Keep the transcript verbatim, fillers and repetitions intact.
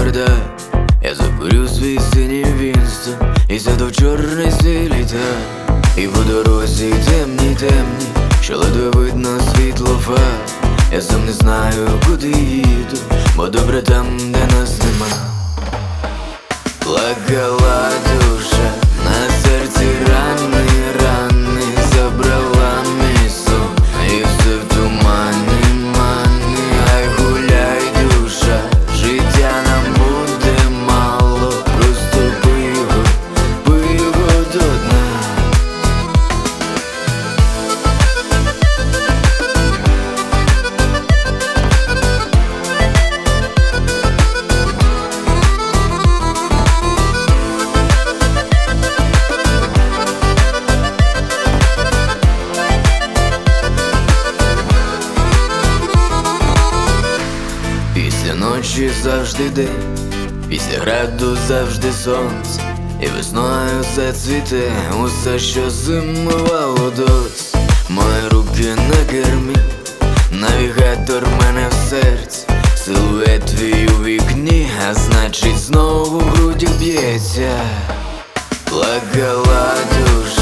барда. Я закурю свій синій Вінстон і сяду в чорний свій літак. І по дорозі темній, темній, що ледве видно світлофар. Я сам не знаю, куди їду, бо добре там, де нас нема. Плакала душа, на серці рани, рани, забрала мій сон, і все в тумані, мані. Ай, гуляй, душа, життя нам буде мало, просто пий його, пий його до дна. Після ночі завжди день, після граду завжди сонце, і весною зацвіте усе, що зимувало досі. Мої руки на кермі, навігатор мене в серці, силует твій у вікні, а значить знову в грудях б'ється. Плакала душа.